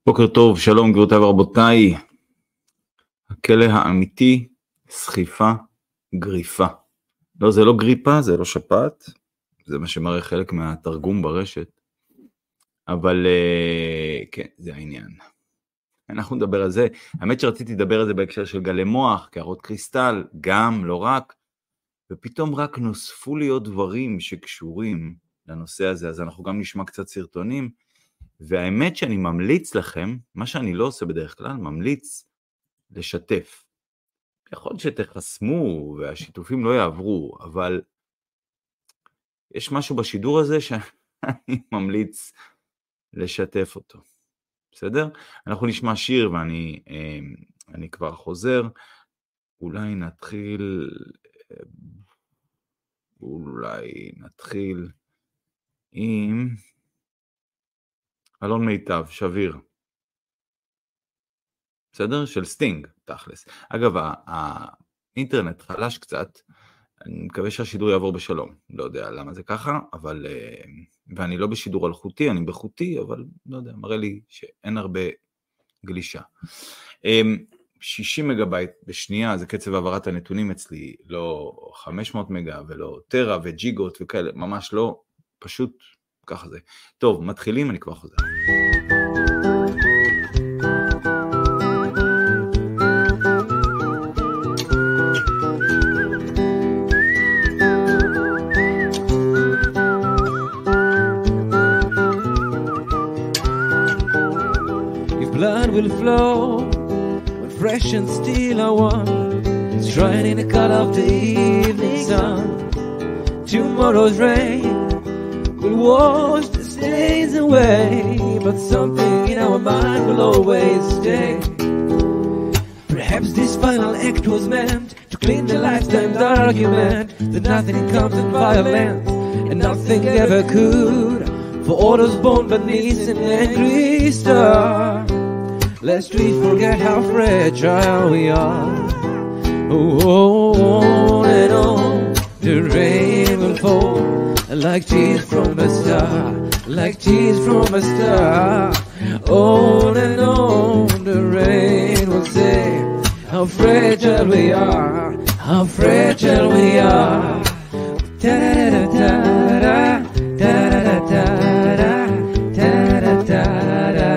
בוקר טוב, שלום גבירותיי ורבותיי. הכלא האמיתי, סחיפה, גריפה. לא, זה לא גריפה, זה לא שפעת, זה מה שמראה חלק מהתרגום ברשת. אבל כן, זה העניין. אנחנו נדבר על זה. האמת שרציתי לדבר על זה בהקשר של גלי מוח, קערות קריסטל, גם, לא רק. ופתאום רק נוספו לי עוד דברים שקשורים לנושא הזה, אז אנחנו גם נשמע קצת סרטונים. והאמת שאני ממליץ לכם, מה שאני לא עושה בדרך כלל, ממליץ לשתף. יכול שתחסמו והשיתופים לא יעברו, אבל יש משהו בשידור הזה שאני ממליץ לשתף אותו. בסדר? אנחנו נשמע שיר ואני כבר חוזר. אולי נתחיל עם אלון מיטב, שביר. בסדר? של סטינג, תכלס. אגב, האינטרנט חלש קצת, אני מקווה שהשידור יעבור בשלום. לא יודע למה זה ככה, אבל, ואני לא בשידור אלחוטי, אני בחוטי, אבל לא יודע, מראה לי שאין הרבה גלישה. 60 מגבייט בשנייה, זה קצב העברת הנתונים אצלי, לא 500 מגה ולא טרה וג'יגות וכאלה, ממש לא, פשוט ככה זה. טוב, מתחילים, אני כבר חוזר. Will flow when fresh and still I want. It's shining the color of the evening sun. Tomorrow's rain will wash the stains away, but something in our mind will always stay. Perhaps this final act was meant to clean the lifetime's argument that nothing comes in violence and nothing ever could. For all those born beneath an angry star, lest we forget how fragile we are. Oh, and on the rain will fall like tears from a star, like tears from a star. On and on the rain will say how fragile we are, how fragile we are. Da-da-da-da-da, da-da-da-da-da, da-da-da-da-da.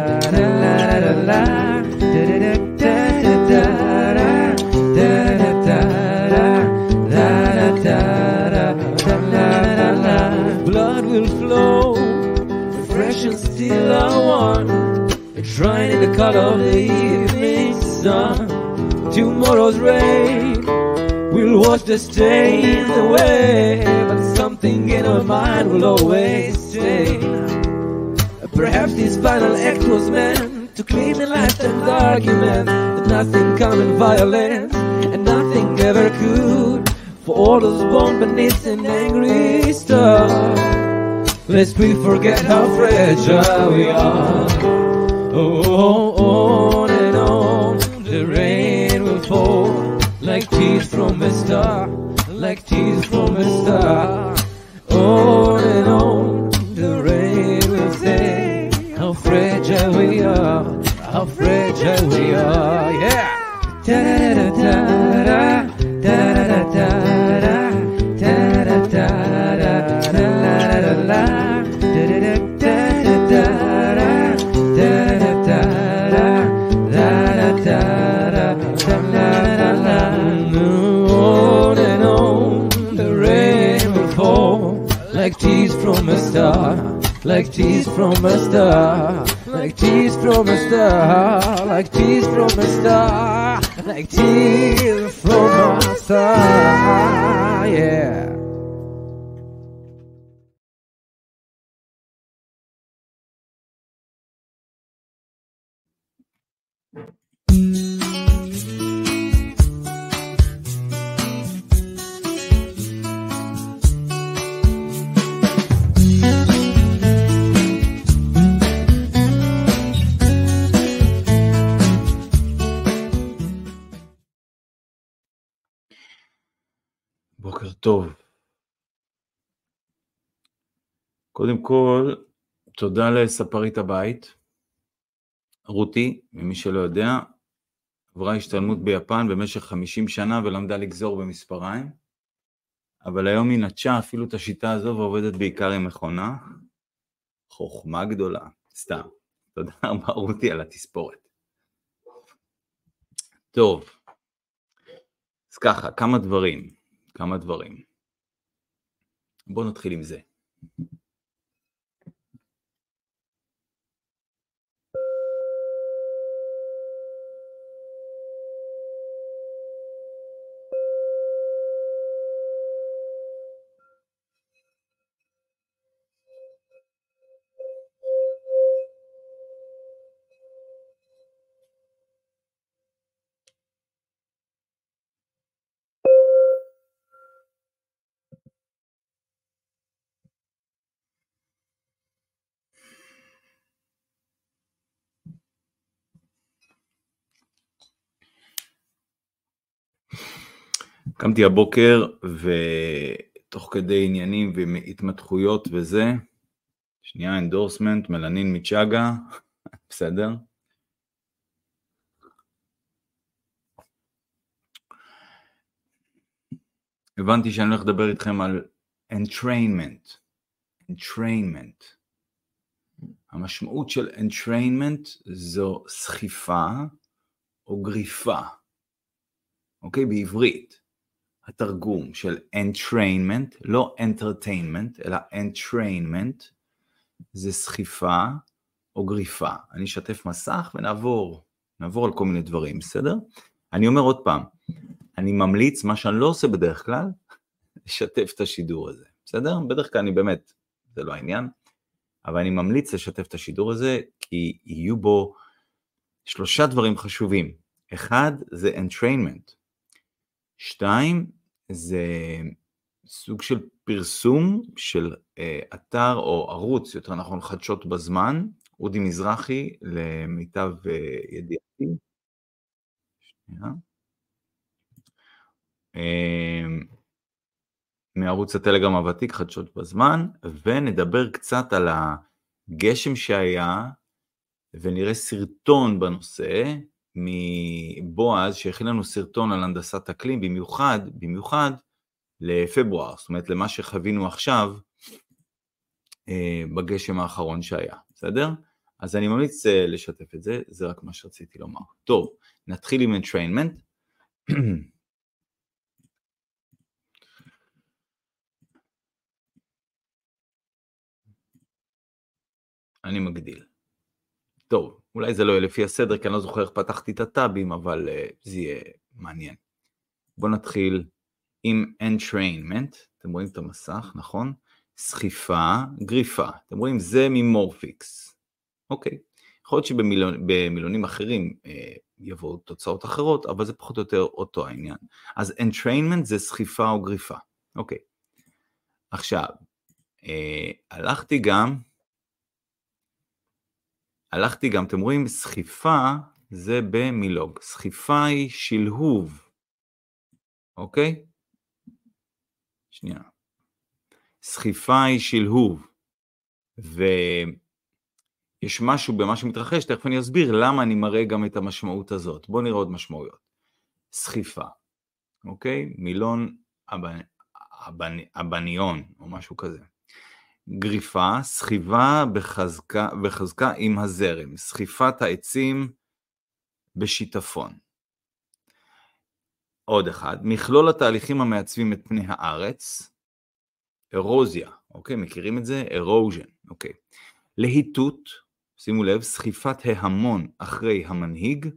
Blood will flow, fresh and still I want. It's shining in the color of the evening sun. Tomorrow's rain will wash the stains away, but something in our mind will always stay. Perhaps this final act was meant to clean the lifetime's argument that nothing come in violence and nothing ever could. For all those born beneath an angry star, lest we forget how fragile we are. Oh, on and on the rain will fall like tears from a star, like tears from a star. On and on the rain will say how fragile we are, how fragile we are, yeah. Da-da-da-da-da, da-da-da-da-da, da-da-da-da-da, da-da-da-da-da, da-da-da-da-da, on and on the rain will fall like tears from a star, like tears from a star, like tears from a star, like tears from a star, like tears from a star, yeah. בוקר טוב. קודם כל, תודה לספרית הבית, רותי, ממי שלא יודע, עברה השתלמות ביפן במשך 50 שנה ולמדה לגזור במספריים, אבל היום היא נטשה אפילו את השיטה הזו ועובדת בעיקר עם מכונה. חוכמה גדולה, סתם. תודה רבה רותי על התספורת. טוב, אז ככה, כמה דברים. בואו נתחיל עם זה. קמתי הבוקר ותוך כדי עניינים והתמתחויות וזה, שנייה אנדורסמנט, מלנין מצ'אגה, בסדר? הבנתי שאני הולך לדבר איתכם על entrainment. המשמעות של entrainment זו סחיפה או גריפה. אוקיי, בעברית. התרגום של entrainment, לא entertainment, אלא entrainment, זה סחיפה או גריפה. אני אשתף מסך ונעבור על כל מיני דברים, בסדר? אני אומר עוד פעם, אני ממליץ, מה שאני לא עושה בדרך כלל, לשתף את השידור הזה, בסדר? בדרך כלל אני באמת, זה לא העניין, אבל אני ממליץ לשתף את השידור הזה, כי יהיו בו 3 דברים חשובים. 1, זה entrainment. 2, זה סוג של פרסום של אתר או ערוץ, יותר נכון חדשות בזמן, אודי מזרחי, למיטב ידיעתי. שנייה. מערוץ הטלגרם הוותיק, חדשות בזמן, ונדבר קצת על הגשם שהיה, ונראה סרטון בנושא, מבועז שהכין לנו סרטון על הנדסת אקלים, במיוחד לפברואר, זאת אומרת למה שחווינו עכשיו בגשם האחרון שהיה, בסדר? אז אני ממליץ לשתף את זה, זה רק מה שרציתי לומר. טוב, נתחיל עם entrainment. אני מגדיל. טוב, אולי זה לא יהיה לפי הסדר, כי אני לא זוכר איך פתחתי את הטאבים, אבל זה יהיה מעניין. בואו נתחיל עם entrainment, אתם רואים את המסך, נכון? סחיפה, גריפה, אתם רואים זה ממורפיקס, אוקיי. יכול להיות שבמילונים אחרים יבואו תוצאות אחרות, אבל זה פחות או יותר אותו העניין. אז entrainment זה סחיפה או גריפה, אוקיי. עכשיו, הלכתי גם, אתם רואים, סחיפה זה במילוג. סחיפה היא שלהוב. אוקיי? שנייה. סחיפה היא שלהוב. ויש משהו במה שמתרחש, תכף אני אסביר למה אני מראה גם את המשמעות הזאת. בואו נראה עוד משמעויות. סחיפה. אוקיי? מילון אבניון, או משהו כזה. גריפה, סחיבה בחזקה עם הזרם, סחיפת העצים בשיטפון. עוד אחד, מכלול התהליכים המעצבים את פני הארץ, אירוזיה, אוקיי, מכירים את זה? אירוז'ן, אוקיי. להיטות, שימו לב, סחיפת ההמון אחרי המנהיג,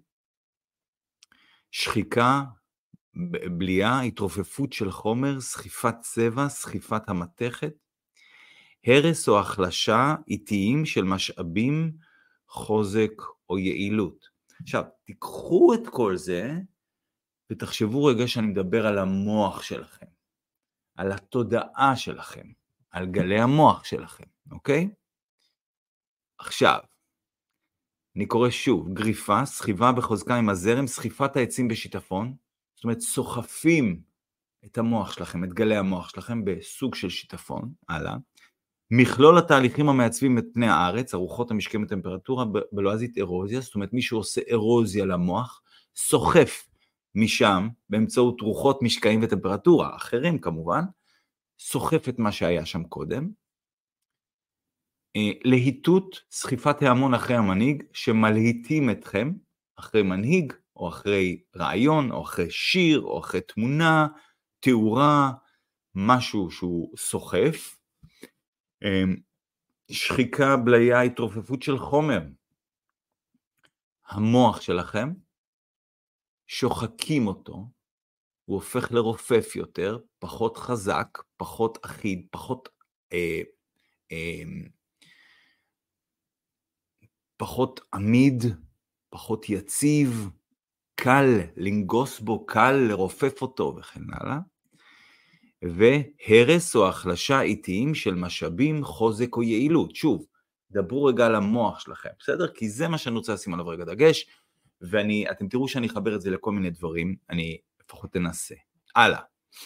שחיקה, בליעה, התרופפות של חומר, סחיפת צבע, סחיפת המתכת, הרס או החלשה איטיים של משאבים, חוזק או יעילות. עכשיו, תיקחו את כל זה, ותחשבו רגע שאני מדבר על המוח שלכם, על התודעה שלכם, על גלי המוח שלכם, אוקיי? עכשיו, אני קורא שוב, גריפה, סחיבה בחוזקה עם הזרם, סחיפת העצים בשיטפון, זאת אומרת, סוחפים את המוח שלכם, את גלי המוח שלכם בסוג של שיטפון, הלאה. מכלול התהליכים המעצבים את פני הארץ, הרוחות המשקעים בטמפרטורה בלועזית אירוזיה, זאת אומרת מישהו עושה אירוזיה למוח, סוחף משם באמצעות רוחות משקעים וטמפרטורה, אחרים כמובן, סוחף את מה שהיה שם קודם, להיטות, סחיפת ההמון אחרי המנהיג, שמלהיטים אתכם, אחרי מנהיג, או אחרי רעיון, או אחרי שיר, או אחרי תמונה, תאורה, משהו שהוא סוחף, שחיקה, בליה, התרופפות של חומר, המוח שלכם, שוחקים אותו, הוא הופך לרופף יותר, פחות חזק, פחות אחיד, פחות עמיד, פחות יציב, קל לנגוס בו, קל לרופף אותו וכן הלאה. והרס או החלשה איטיים של משאבים, חוזק או יעילות. שוב, דברו רגע על המוח שלכם, בסדר? כי זה מה שאני רוצה לשים עליו רגע דגש, ואתם תראו שאני אחבר את זה לכל מיני דברים, אני לפחות אנסה. הלאה.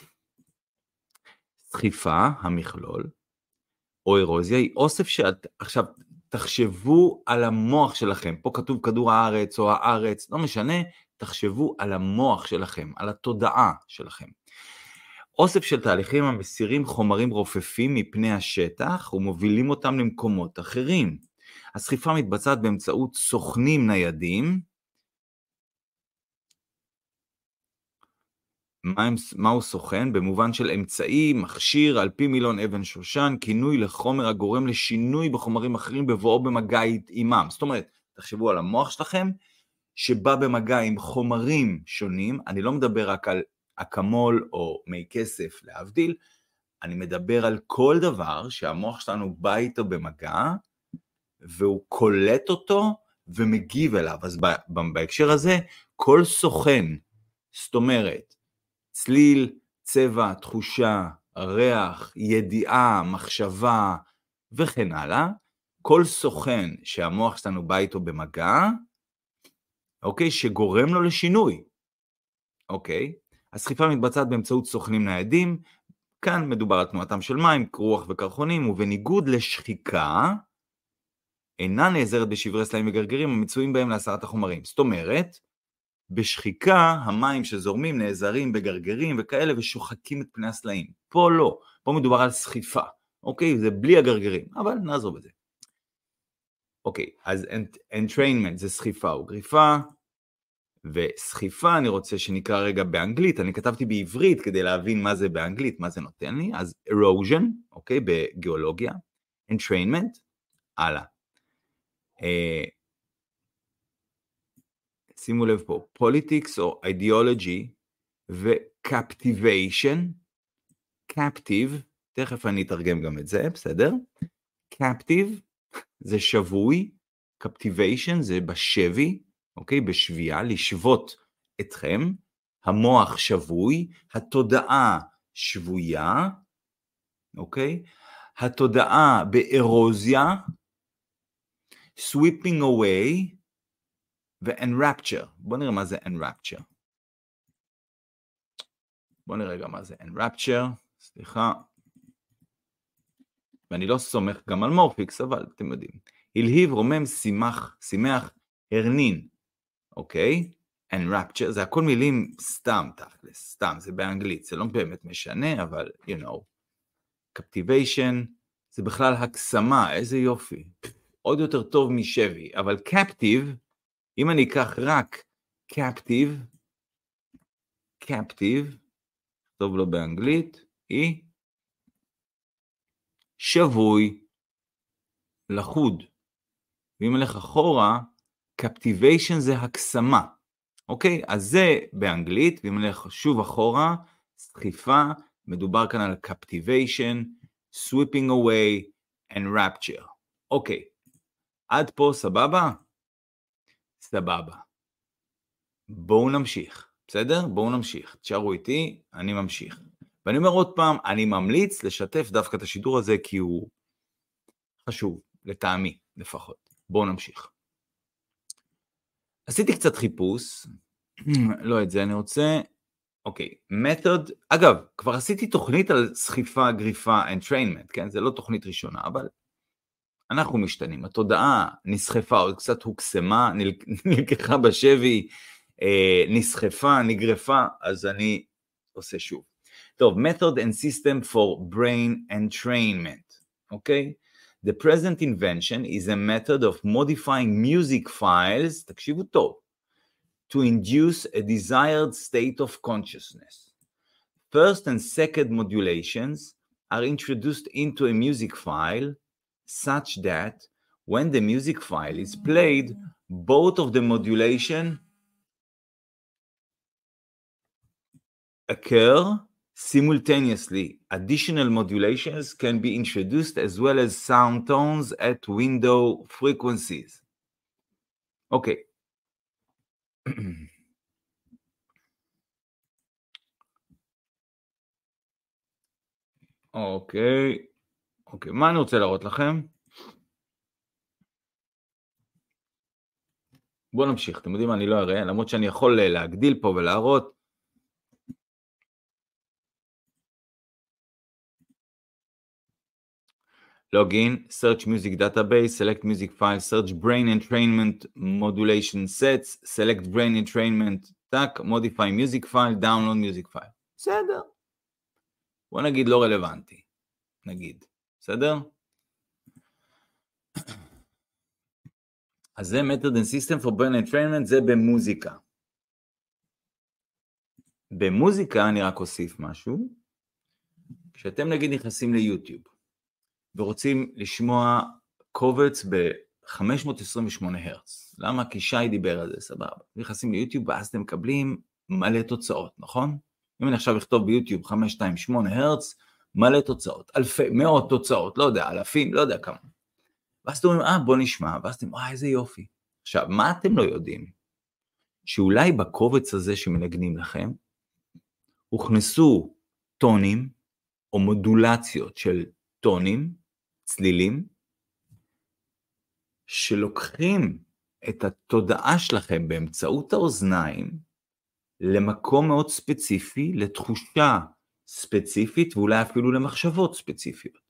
סחיפה, המכלול, או אירוזיה, היא אוסף עכשיו, תחשבו על המוח שלכם, פה כתוב כדור הארץ או הארץ, לא משנה, תחשבו על המוח שלכם, על התודעה שלכם. אוסף של תהליכים המסירים חומרים רופפים מפני השטח ומובילים אותם למקומות אחרים. הסחיפה מתבצעת באמצעות סוכנים ניידים. מהו סוכן? במובן של אמצעי, מכשיר, על פי מילון אבן שושן, כינוי לחומר הגורם לשינוי בחומרים אחרים בבואו במגע עימם. זאת אומרת, תחשבו על המוח שלכם, שבא במגע עם חומרים שונים, אני לא מדבר רק על אקמול או מי כסף להבדיל, אני מדבר על כל דבר שהמוח שלנו בא איתו במגע, והוא קולט אותו ומגיב אליו. אז בהקשר הזה, כל סוכן, זאת אומרת, צליל, צבע, תחושה, ריח, ידיעה, מחשבה וכן הלאה, כל סוכן שהמוח שלנו בא איתו במגע, אוקיי, שגורם לו לשינוי. אוקיי? הסחיפה מתבצעת באמצעות סוכנים ניידים, כאן מדובר על תנועתם של מים, רוח וקרחונים, ובניגוד לשחיקה, אינה נעזרת בשברי סלעים וגרגרים המצויים בהם להסרת החומרים. זאת אומרת, בשחיקה המים שזורמים נעזרים בגרגרים וכאלה ושוחקים את פני הסלעים. פה לא, פה מדובר על סחיפה. אוקיי? זה בלי הגרגרים, אבל נעזור בזה. אוקיי, אז entrainment זה סחיפה או גריפה, וסחיפה אני רוצה שנקרא רגע באנגלית, אני כתבתי בעברית כדי להבין מה זה באנגלית, מה זה נותן לי, אז erosion, אוקיי, בגיאולוגיה, entrainment, הלאה. שימו לב פה, politics או ideology ו-captivation, captive, תכף אני אתרגם גם את זה, בסדר? captive זה שבוי, captivation זה בשבי, אוקיי, בשבייה, לשבות אתכם, המוח שבוי, התודעה שבויה, אוקיי, התודעה באירוזיה, sweeping away, ו-enrapture. בוא נראה מה זה enrapture. בוא נראה גם מה זה enrapture, סליחה. ואני לא סומך גם על מורפיקס, אבל אתם יודעים. הלהיב, רומם, שימח, הרנין. אוקיי? enrapture, זה הכל מילים סתם, תכלס, סתם, זה באנגלית, זה לא באמת משנה, אבל, you know. captivation, זה בכלל הקסמה, איזה יופי. עוד יותר טוב משבי, אבל captive, אם אני אקח רק captive, טוב לו באנגלית, היא שבוי, לחוד. ואם הלך אחורה, captivation זה הקסמה. אוקיי? אז זה באנגלית, ואם הלך שוב אחורה, סחיפה, מדובר כאן על captivation, sweeping away, enrapture. אוקיי. עד פה סבבה? סבבה. בואו נמשיך. בסדר? בואו נמשיך. תשארו איתי, אני ממשיך. ואני אומר עוד פעם, אני ממליץ לשתף דווקא את השידור הזה, כי הוא חשוב, לטעמי לפחות. בואו נמשיך. עשיתי קצת חיפוש, לא את זה, אני רוצה אוקיי, method, אגב, כבר עשיתי תוכנית על סחיפה, גריפה, entrainment, כן? זה לא תוכנית ראשונה, אבל אנחנו משתנים. התודעה נסחפה, עוד קצת הוקסמה, נלקחה בשבי, נסחפה, נגרפה, אז אני עושה שוב. טוב, method and system for brain entrainment, אוקיי? The present invention is a method of modifying music files, תקשיבו טוב, to induce a desired state of consciousness. First and second modulations are introduced into a music file such that when the music file is played, both of the modulation occur simultaneously. Additional modulations can be introduced as well as sound tones at window frequencies. Okay. אוקיי, מה אני רוצה להראות לכם? בואו נמשיך, אתם יודעים מה, אני לא אראה, למרות שאני יכול להגדיל פה ולהראות. Login, search music database, select music file, search brain entrainment modulation sets, select brain entrainment, tac, modify music file, download music file. בסדר. בוא נגיד לא רלוונטי. נגיד. בסדר? אז זה method and system for brain entrainment, זה במוזיקה. במוזיקה אני רק אוסיף משהו. כשאתם נגיד נכנסים ליוטיוב, ורוצים לשמוע קובץ ב-528 הרץ. למה? כי שי דיבר על זה, סבבה. נכנסים ליוטיוב ואז אתם מקבלים מלא תוצאות, נכון? אם אני עכשיו אכתוב ביוטיוב 528 הרץ, מלא תוצאות, אלפי, מאות תוצאות, לא יודע, אלפים, לא יודע כמה. ואז אתם אומרים, בוא נשמע, ואז אתם, איזה יופי. עכשיו, מה אתם לא יודעים? שאולי בקובץ הזה שמנגנים לכם, הוכנסו טונים, או מודולציות של טונים, צלילים, שלוקחים את התודעה שלכם באמצעות האוזניים, למקום מאוד ספציפי, לתחושה ספציפית, ואולי אפילו למחשבות ספציפיות.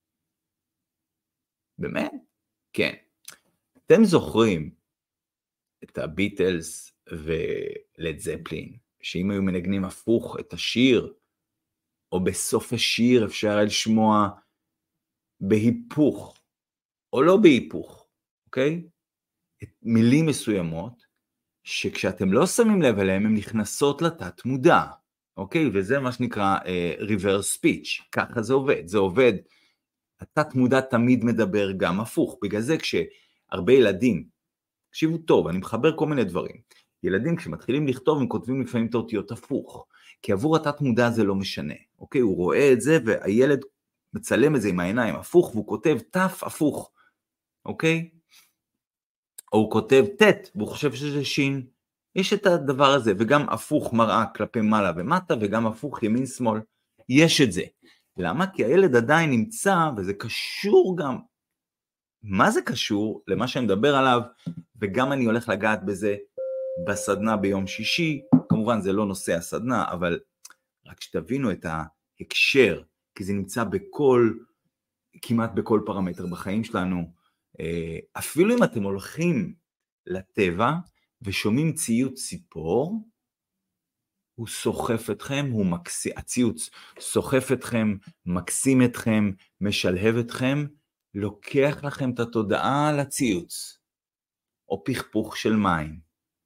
באמת? כן. אתם זוכרים את הביטלס ולד זפלין, שאם היו מנגנים הפוך את השיר, או בסוף השיר אפשר היה לשמוע בהיפוך, או לא בהיפוך, אוקיי? מילים מסוימות, שכשאתם לא שמים לב אליהם, הן נכנסות לתת מודע, אוקיי? וזה מה שנקרא reverse speech, ככה זה עובד. זה עובד, התת מודע תמיד מדבר גם הפוך, בגלל זה כשהרבה ילדים, תקשיבו טוב, אני מחבר כל מיני דברים, ילדים כשמתחילים לכתוב, הם כותבים לפעמים את האותיות הפוך, כי עבור התת מודע זה לא משנה, אוקיי? הוא רואה את זה, והילד מצלם את זה עם העיניים הפוך, והוא כותב תף הפוך, אוקיי? או הוא כותב תת, והוא חושב שזה שין. יש את הדבר הזה, וגם הפוך מראה כלפי מעלה ומטה, וגם הפוך ימין שמאל. יש את זה. למה? כי הילד עדיין נמצא, וזה קשור גם, מה זה קשור למה שאני מדבר עליו, וגם אני הולך לגעת בזה בסדנה ביום שישי, כמובן זה לא נושא הסדנה, אבל רק שתבינו את ההקשר, כי זה נמצא כמעט בכל פרמטר בחיים שלנו, אפילו אם אתם הולכים לטבע ושומעים ציוץ ציפור, הוא סוחף אתכם, הציוץ סוחף אתכם, מקסים אתכם, משלהב אתכם, לוקח לכם את התודעה לציוץ, או פכפוך של מים,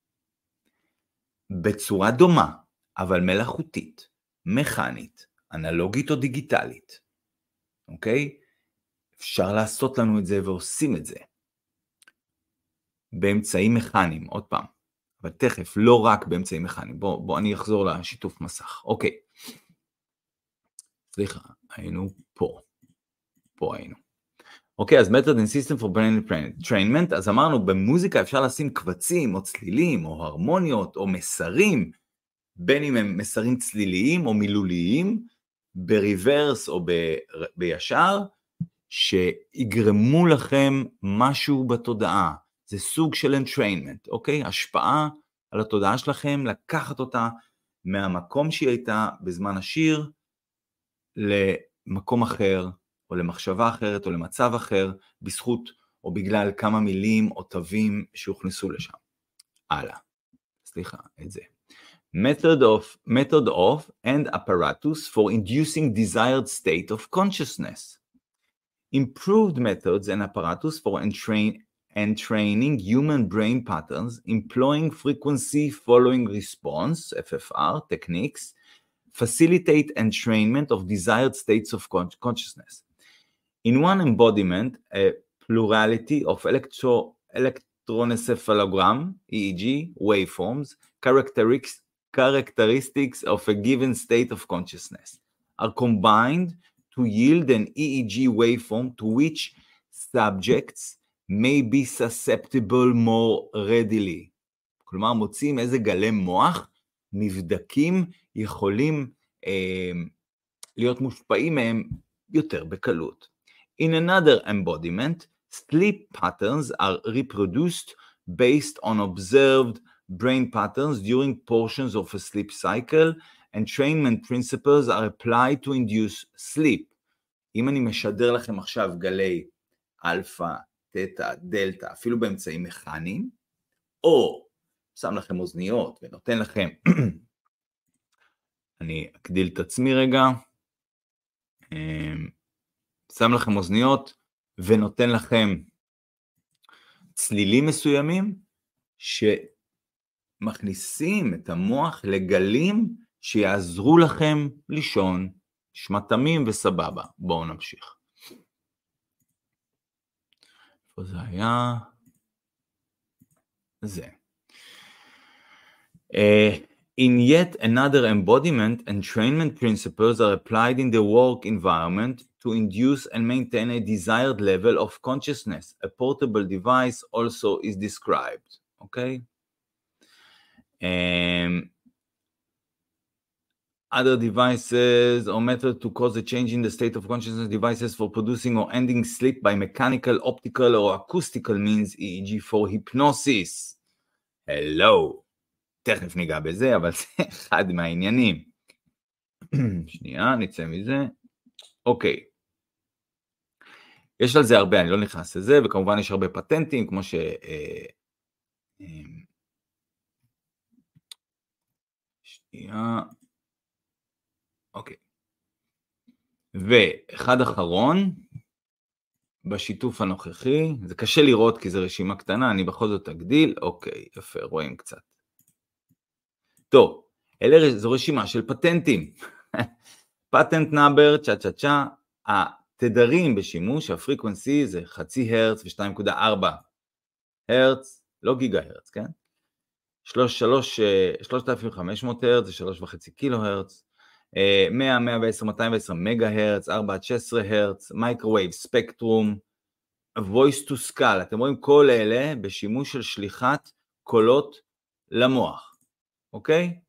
בצורה דומה, אבל מלאכותית, מכנית, אנלוגית או דיגיטלית, אוקיי? אפשר לעשות לנו את זה ועושים את זה. באמצעים מכניים, עוד פעם. אבל תכף, לא רק באמצעים מכניים. בוא אני אחזור לשיתוף מסך. אוקיי. סליחה, היינו פה. פה היינו. אוקיי, אז method and system for brain entrainment. אז אמרנו, במוזיקה אפשר לשים קבצים, או צלילים, או הרמוניות, או מסרים, בין אם הם מסרים צליליים או מילוליים, בריברס או בישר, שיגרמו לכם משהו בתודעה. זה סוג של entrainment, אוקיי? השפעה על התודעה שלכם, לקחת אותה מהמקום שהיא הייתה בזמן השיר, למקום אחר, או למחשבה אחרת, או למצב אחר, בזכות או בגלל כמה מילים או תווים שהוכנסו לשם. הלאה. סליחה, את זה. Method of and apparatus for inducing desired state of consciousness. Improved methods and apparatus for entraining human brain patterns, employing frequency following response, FFR, techniques, facilitate entrainment of desired states of consciousness. In one embodiment, a plurality of electroencephalogram, EEG, waveforms, characteristics of a given state of consciousness are combined to yield an EEG waveform to which subjects may be susceptible more readily. כלומר, מוצאים איזה גלי מוח נבדקים יכולים להיות מושפעים מהם יותר בקלות. In another embodiment, sleep patterns are reproduced based on observed brain patterns during portions of a sleep cycle, and entrainment principles are applied to induce sleep. אם אני משדר לכם עכשיו גלי אלפא, תטא, דלטה, אפילו באמצעים מכניים, או שם לכם אוזניות ונותן לכם, אני אגדיל את עצמי רגע, שם לכם אוזניות ונותן לכם צלילים מסוימים שמכניסים את המוח לגלים שיעזרו לכם לישון, שמתמים וסבבה. בואו נמשיך. איפה זה היה? זה. In yet another embodiment, entrainment principles are applied in the work environment to induce and maintain a desired level of consciousness. A portable device also is described. Okay? Other devices or method to cause a change in the state of consciousness, devices for producing or ending sleep by mechanical, optical, or acoustical means, EEG for hypnosis. Hello. תכף ניגע בזה, אבל זה אחד מהעניינים. שנייה, נצא מזה. אוקיי. יש על זה הרבה, אני לא נכנס לזה, וכמובן יש הרבה פטנטים, כמו ש... שנייה. אוקיי. ואחד אחרון, בשיתוף הנוכחי, זה קשה לראות כי זו רשימה קטנה, אני בכל זאת אגדיל, אוקיי, יפה, רואים קצת. טוב, זו רשימה של פטנטים. פטנט נאבר, צ'ה, התדרים בשימוש, הפריקוונסי זה 0.5 הרץ ו-2.4 הרץ, לא גיגה הרץ, כן? 3,500 הרץ זה 3.5 קילו הרץ, 100, 110, 210 מגה הרץ, 4 עד 16 הרץ, מייקרווייב, ספקטרום, voice to skull, אתם רואים כל אלה בשימוש של שליחת קולות למוח. אוקיי?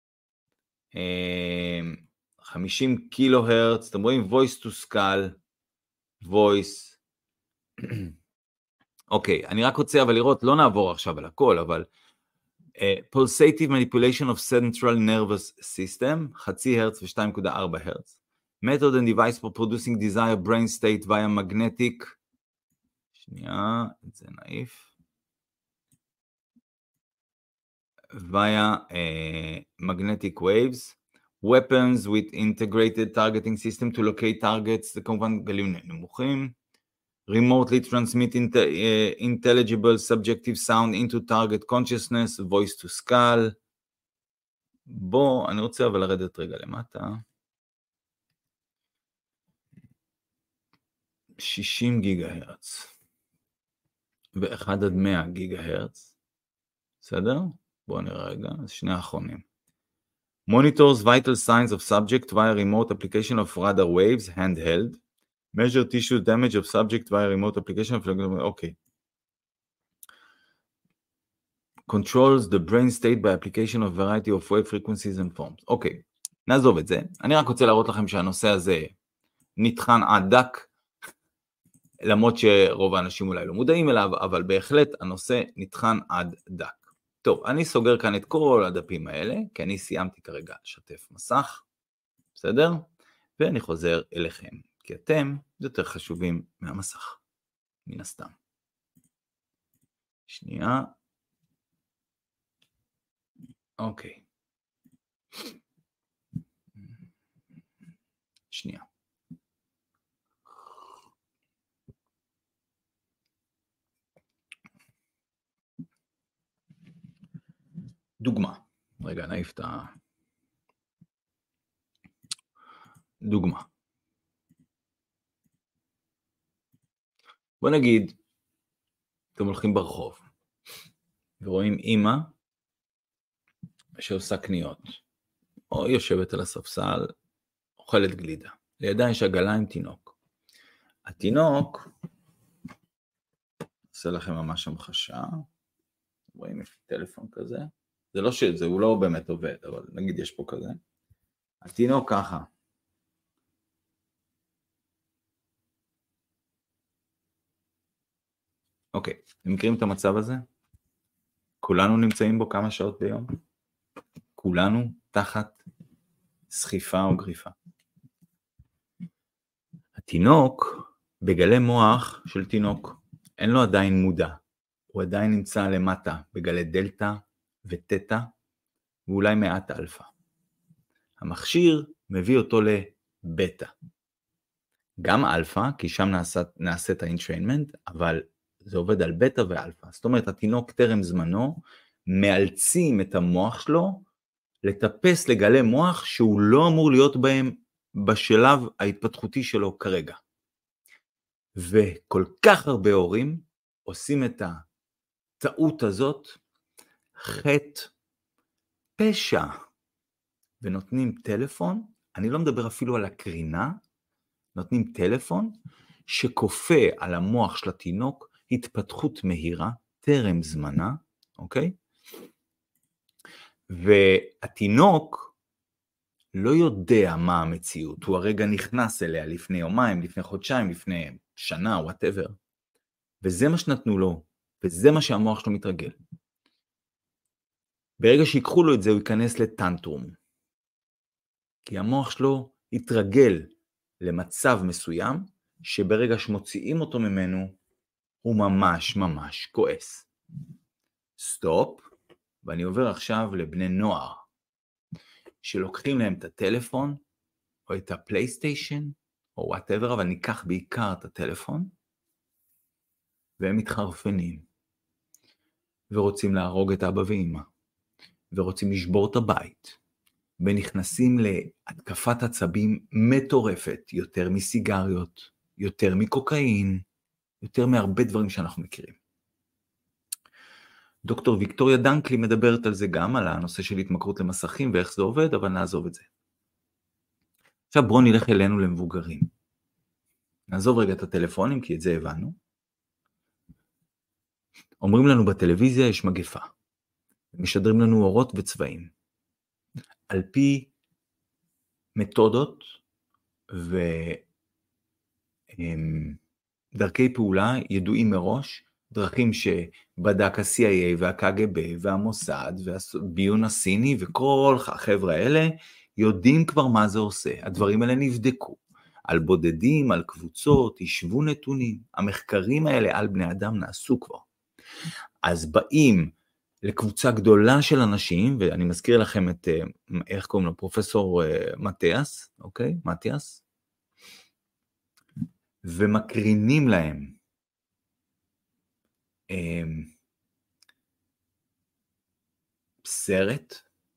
50 קילו הרץ, אתם רואים voice to skull, voice. אוקיי, אני רק רוצה אבל לראות, לא נעבור עכשיו על הכל, אבל pulsative manipulation of central nervous system, 0.5 הרץ ו-2.4 הרץ. method and device for producing desired brain state via magnetic, שנייה, זה נעיף. via magnetic waves, weapons with integrated targeting system to locate targets, זה כמובן גלים נמוכים, remotely transmit intelligible subjective sound into target consciousness, voice to skull. בוא, אני רוצה אבל לרדת רגע למטה. 60 גיגה הרץ, ו1 עד 100 גיגה הרץ, בסדר? בואו נראה רגע, אז שני האחרונים. Monitors vital signs of subject via remote application of radar waves, handheld. Measure tissue damage of subject via remote application of... Okay. Controls the brain state by application of variety of wave frequencies and forms. אוקיי, נעזוב את זה. אני רק רוצה להראות לכם שהנושא הזה נטחן עד דק, למרות שרוב האנשים אולי לא מודעים אליו, אבל בהחלט הנושא נטחן עד דק. טוב, אני סוגר כאן את כל הדפים האלה, כי אני סיימתי כרגע לשתף מסך, בסדר? ואני חוזר אליכם, כי אתם יותר חשובים מהמסך, מן הסתם. שנייה. אוקיי. שנייה. דוגמה. רגע, נעיף את דוגמה. בוא נגיד, אתם הולכים ברחוב, ורואים אמא שעושה קניות, או יושבת על הספסל, אוכלת גלידה. לידה יש עגלה עם תינוק. התינוק, עושה לכם ממש המחשה, רואים יש טלפון כזה, זה לא שזה, הוא לא באמת עובד, אבל נגיד יש פה כזה. התינוק ככה. אוקיי, אתם מכירים את המצב הזה? כולנו נמצאים בו כמה שעות ביום? כולנו תחת סחיפה או גריפה. התינוק בגלי מוח של תינוק, אין לו עדיין מודע, הוא עדיין נמצא למטה בגלי דלטה וטטה, ואולי מעט אלפא. המכשיר מביא אותו לבטא. גם אלפא, כי שם נעשית האינטריינמנט, אבל זה עובד על בטא ואלפא. זאת אומרת, התינוק טרם זמנו, מאלצים את המוח שלו, לטפס לגלי מוח שהוא לא אמור להיות בהם בשלב ההתפתחותי שלו כרגע. וכל כך הרבה הורים עושים את הטעות הזאת, חטא, פשע, ונותנים טלפון, אני לא מדבר אפילו על הקרינה, נותנים טלפון שכופה על המוח של התינוק התפתחות מהירה, טרם זמנה, אוקיי? והתינוק לא יודע מה המציאות, הוא הרגע נכנס אליה לפני יומיים, לפני חודשיים, לפני שנה, whatever. וזה מה שנתנו לו, וזה מה שהמוח שלו מתרגל. ברגע שיקחו לו את זה, הוא ייכנס לטנטרום. כי המוח שלו יתרגל למצב מסוים, שברגע שמוציאים אותו ממנו, הוא ממש ממש כועס. סטופ, ואני עובר עכשיו לבני נוער, שלוקחים להם את הטלפון, או את הפלייסטיישן, או whatever, אבל ניקח בעיקר את הטלפון, והם מתחרפנים, ורוצים להרוג את אבא ואמא, ורוצים לשבור את הבית, ונכנסים להתקפת עצבים מטורפת, יותר מסיגריות, יותר מקוקאין, יותר מהרבה דברים שאנחנו מכירים. דוקטור ויקטוריה דנקלי מדברת על זה גם, על הנושא של התמכרות למסכים ואיך זה עובד, אבל נעזוב את זה. עכשיו בואו נלך אלינו למבוגרים. נעזוב רגע את הטלפונים, כי את זה הבנו. אומרים לנו בטלוויזיה יש מגפה. משדרים לנו אורות וצבעים. על פי מתודות ודרכי פעולה ידועים מראש, דרכים שבדק ה-CIA וה-KGB והמוסד והביון הסיני וכל החבר'ה האלה יודעים כבר מה זה עושה. הדברים האלה נבדקו על בודדים, על קבוצות, ישבו נתונים. המחקרים האלה על בני אדם נעשו כבר. אז באים לקבוצה גדולה של אנשים, ואני מזכיר לכם את, איך קוראים לו, פרופסור מתיאס, אוקיי? מתיאס. ומקרינים להם סרט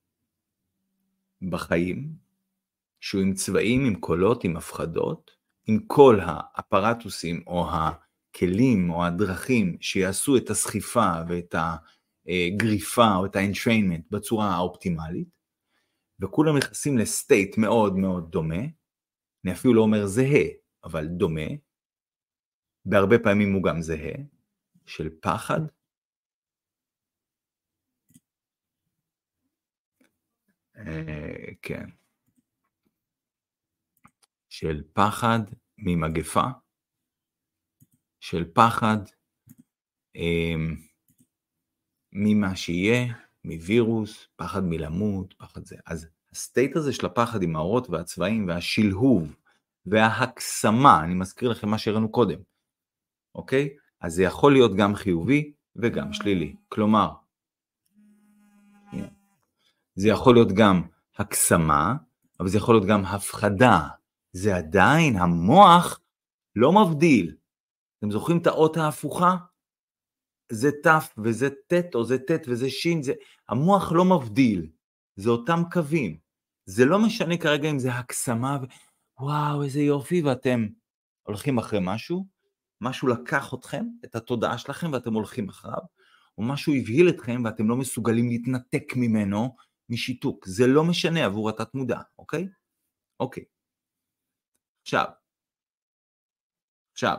בחיים, שהוא עם צבעים, עם קולות, עם הפחדות, עם כל האפרטוסים או הכלים או הדרכים שיעשו את הסחיפה ואת הגריפה או את האנטריינמנט בצורה האופטימלית, וכולם נכנסים לסטייט מאוד מאוד דומה, אני אפילו לא אומר זהה, אבל דומה, בהרבה פעמים הוא גם זהה, של פחד, כן, של פחד ממגפה, של פחד ממה שיהיה, מווירוס, פחד מלמות, פחד זה. אז הסטייט הזה של הפחד עם האורות והצבעים והשלהוב וההקסמה, אני מזכיר לכם מה שהראינו קודם, אוקיי? אז זה יכול להיות גם חיובי וגם שלילי. כלומר, זה יכול להיות גם הקסמה, אבל זה יכול להיות גם הפחדה. זה עדיין, המוח לא מבדיל. אתם זוכרים את האות ההפוכה? זה תף וזה תת, או זה תת וזה שין, המוח לא מבדיל. זה אותם קווים. זה לא משנה כרגע אם זה הקסמה, וואו, איזה יופי, ואתם הולכים אחרי משהו, משהו לקח אתכם, את התודעה שלכם, ואתם הולכים אחריו, או משהו הבהיל אתכם, ואתם לא מסוגלים להתנתק ממנו, משיתוק. זה לא משנה עבור התת מודע, אוקיי? אוקיי. עכשיו,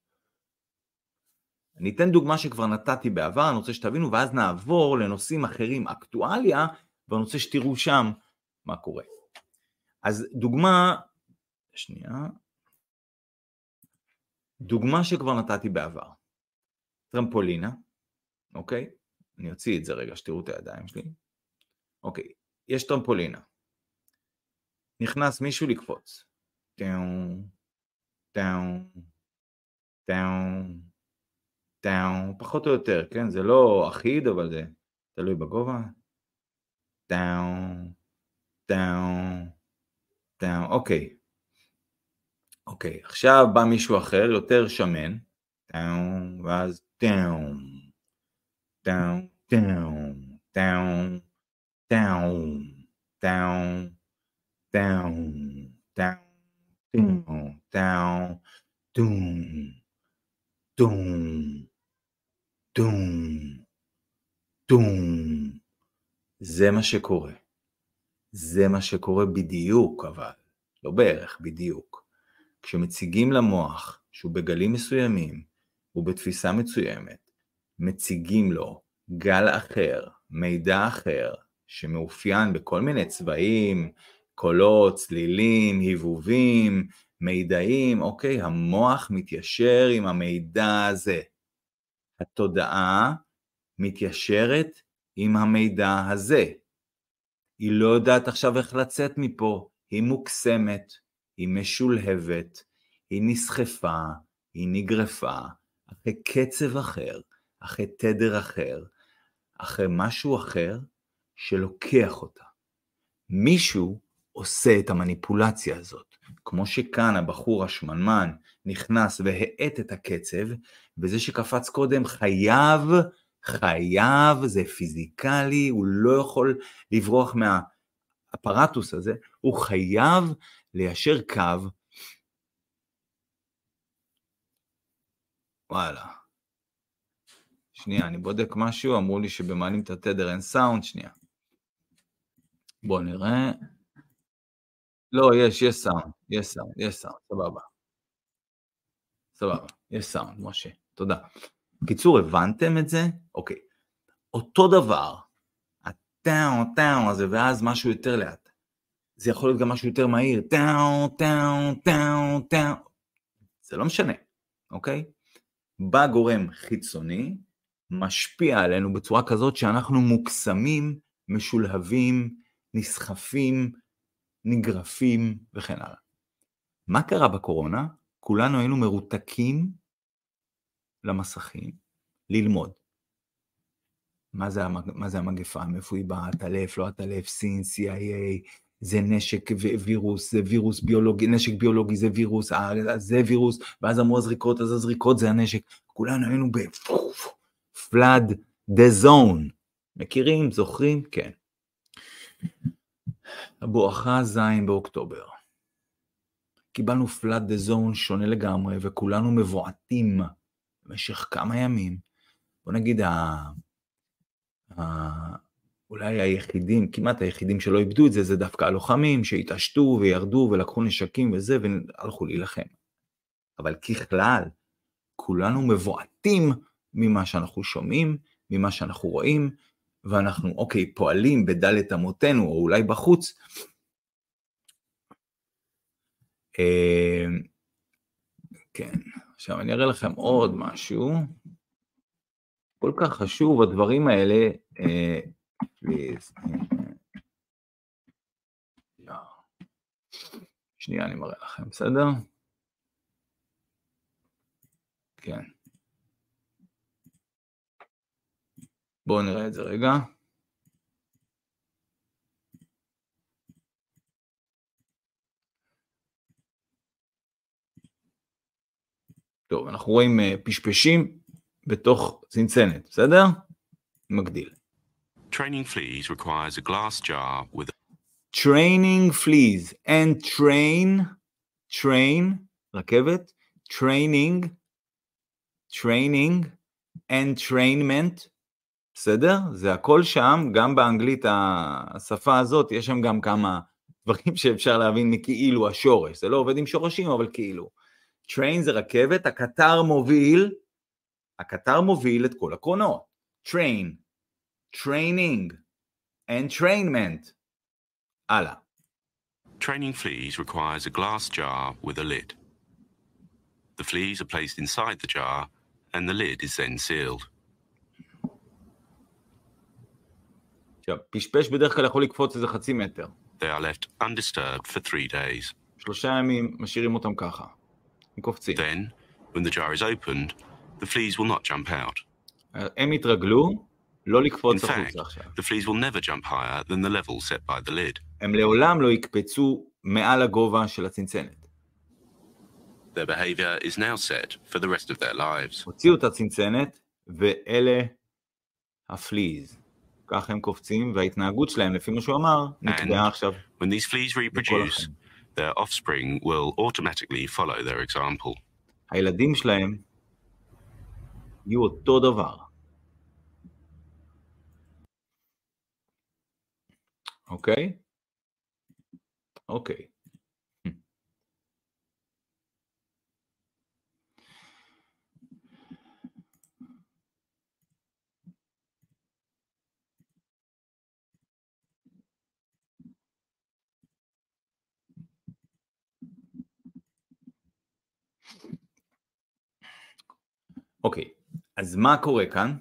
אני אתן דוגמה שכבר נתתי בעבר, אני רוצה שתבינו, ואז נעבור לנושאים אחרים, אקטואליה, ואני רוצה שתראו שם מה קורה. אז דוגמה שכבר נתתי בעבר. טרמפולינה, אוקיי? אני אוציא את זה רגע, שתראו את הידיים שלי. אוקיי, יש טרמפולינה. נכנס מישהו לקפוץ. טאו, טאו, טאו. טאו, פחות או יותר, כן? זה לא אחיד, אבל זה תלוי בגובה. טאו, טאו, טאו, אוקיי. אוקיי, עכשיו בא מישהו אחר, יותר שמן. טאו, ואז טאו, טאו, טאו, טאו, טאו, טאו, טאו, טאו, טאו, טום, טום. טום, טום, זה מה שקורה. זה מה שקורה בדיוק, אבל לא בערך, בדיוק. כשמציגים למוח שהוא בגלים מסוימים, הוא בתפיסה מצוימת, מציגים לו גל אחר, מידע אחר, שמאופיין בכל מיני צבעים, קולות, צלילים, היבובים, מידעים, אוקיי, המוח מתיישר עם המידע הזה. התודעה מתיישרת עם המידע הזה. היא לא יודעת עכשיו איך לצאת מפה, היא מוקסמת, היא משולהבת, היא נסחפה, היא נגרפה, אחרי קצב אחר, אחרי תדר אחר, אחרי משהו אחר שלוקח אותה. מישהו עושה את המניפולציה הזאת, כמו שכאן הבחור השמנמן נכנס והאט את הקצב, וזה שקפץ קודם חייב, זה פיזיקלי, הוא לא יכול לברוח מהאפרטוס הזה, הוא חייב ליישר קו. וואלה. שנייה, אני בודק משהו, אמרו לי שבמעלים את התדר אין סאונד, שנייה. בוא נראה. לא, יש סאונד, סבבה, יש סאונד, משה, תודה. בקיצור, הבנתם את זה? אוקיי. אותו דבר, הטאו הזה, ואז משהו יותר לאט. זה יכול להיות גם משהו יותר מהיר, טאו. זה לא משנה, אוקיי? בא גורם חיצוני, משפיע עלינו בצורה כזאת שאנחנו מוקסמים, משולהבים, נסחפים, נגרפים וכן הלאה. מה קרה בקורונה? כולנו היינו מרותקים למסכים ללמוד. מה זה המגפה? מאיפה היא באה? עטלף, לא עטלף, סין, CIA, זה נשק וירוס, זה וירוס ביולוגי, נשק ביולוגי זה וירוס, זה וירוס, ואז אמרו הזריקות, אז הזריקות זה הנשק. כולנו היינו בפלאד דה זון. מכירים? זוכרים? כן. הבואכה זין באוקטובר. קיבלנו פלאד דה זון שונה לגמרי, וכולנו מבועטים במשך כמה ימים. בוא נגיד, אולי היחידים, כמעט היחידים שלא איבדו את זה, זה דווקא הלוחמים שהתעשתו וירדו ולקחו נשקים וזה, והלכו להילחם. אבל ככלל, כולנו מבועטים ממה שאנחנו שומעים, ממה שאנחנו רואים, ואנחנו, אוקיי, פועלים בדלת אמותינו, או אולי בחוץ. כן, עכשיו אני אראה לכם עוד משהו. כל כך חשוב הדברים האלה, שנייה אני מראה לכם, בסדר? כן. בואו נראה את זה רגע. טוב, אנחנו רואים פשפשים בתוך צנצנת, בסדר? מגדיל. Training fleas requires a glass jar with Training fleas and train, רכבת, training and trainment, בסדר? זה הכל שם, גם באנגלית השפה הזאת, יש שם גם כמה דברים שאפשר להבין מכאילו השורש, זה לא עובד עם שורשים, אבל כאילו. train זה רכבת, הקטר מוביל את כל הקרונות. train, training and trainment. הלאה. Training fleas requires a glass jar with a lid. The fleas are placed inside the jar and the lid is then sealed. עכשיו, פשפש בדרך כלל יכול לקפוץ איזה חצי מטר. They are left undisturbed for 3 days. 3 ימים משאירים אותם ככה. הם קופצים. Then, when the jar is opened, the fleas will not jump out. הם התרגלו לא לקפוץ In fact, החוצה עכשיו. the fleas will never jump higher than the level set by the lid. הם לעולם לא יקפצו מעל הגובה של הצנצנת. Their behavior is now set for the rest of their lives. הוציאו את הצנצנת, ואלה הפליז. ככה הם קופצים, וההתנהגות שלהם, לפי מה שהוא אמר, נקבעה עכשיו. When these fleas reproduce, their offspring will automatically follow their example. הילדים שלהם יהיו אותו דבר. אוקיי? אוקיי. אוקיי, אז מה קורה כאן?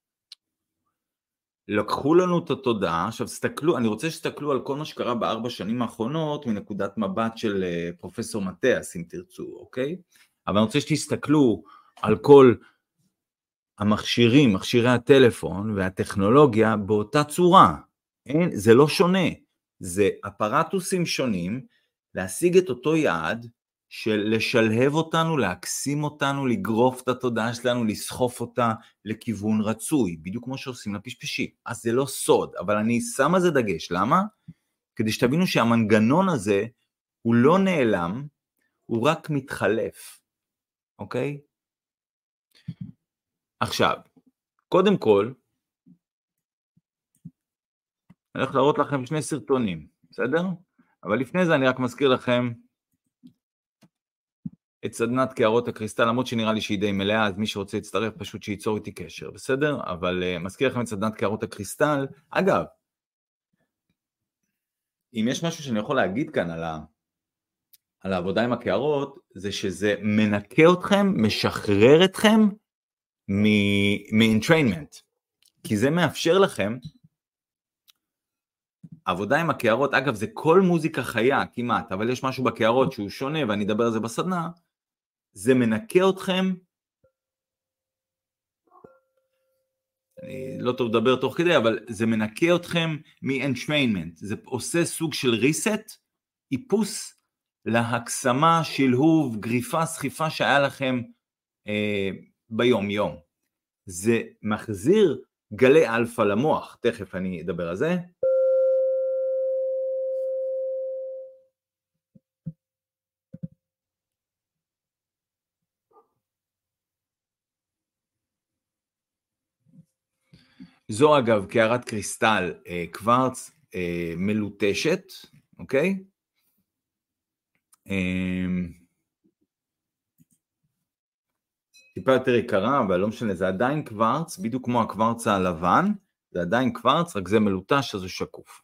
לקחו לנו את התודעה, עכשיו תסתכלו, אני רוצה שתסתכלו על כל מה שקרה ב4 שנים האחרונות, מנקודת מבט של פרופסור מתיאס, אם תרצו, אוקיי? אבל אני רוצה שתסתכלו על כל המכשירים, מכשירי הטלפון והטכנולוגיה באותה צורה, זה לא שונה, זה אפרטוסים שונים, להשיג את אותו יעד, של לשלהב אותנו, להקסים אותנו, לגרוף את התודעה שלנו, לסחוף אותה לכיוון רצוי, בדיוק כמו שעושים לפשפשים. אז זה לא סוד, אבל אני שם על זה דגש. למה? כדי שתבינו שהמנגנון הזה הוא לא נעלם, הוא רק מתחלף. אוקיי? עכשיו, קודם כל, אני הולך להראות לכם 2 סרטונים, בסדר? אבל לפני זה אני רק מזכיר לכם, את סדנת קערות הקריסטל, למרות שנראה לי שהיא די מלאה, אז מי שרוצה להצטרף פשוט שייצור איתי קשר, בסדר? אבל מזכיר לכם את סדנת קערות הקריסטל. אגב, אם יש משהו שאני יכול להגיד כאן על העבודה עם הקערות, זה שזה מנקה אתכם, משחרר אתכם מ-entrainment, כי זה מאפשר לכם, עבודה עם הקערות, אגב זה כל מוזיקה חיה כמעט, אבל יש משהו בקערות שהוא שונה, ואני אדבר על זה בסדנה, זה מנקה אתכם, אני לא טוב לדבר תוך כדי, אבל זה מנקה אתכם מ-entrainment, זה עושה סוג של reset, איפוס להקסמה, שלהוב, גריפה, סחיפה שהיה לכם ביום יום. זה מחזיר גלי אלפא למוח, תכף אני אדבר על זה. זו אגב קערת קריסטל קוורץ מלוטשת, אוקיי? טיפה יותר יקרה, אבל לא משנה, זה עדיין קוורץ, בדיוק כמו הקוורץ הלבן, זה עדיין קוורץ, רק זה מלוטש, אז זה שקוף.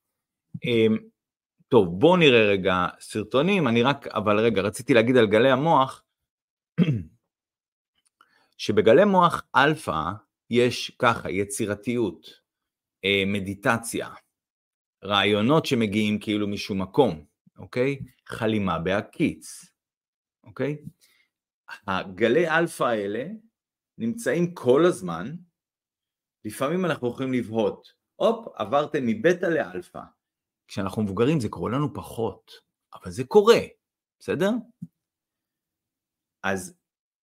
טוב, בואו נראה רגע סרטונים, אבל רגע, רציתי להגיד על גלי המוח, שבגלי מוח אלפא, יש ככה, יצירתיות, מדיטציה, רעיונות שמגיעים כאילו משום מקום, אוקיי? חלימה בהקיץ, אוקיי? הגלי אלפא האלה נמצאים כל הזמן, לפעמים אנחנו יכולים לבהות, הופ, עברתם מבטא לאלפא. כשאנחנו מבוגרים זה קורה לנו פחות, אבל זה קורה, בסדר? אז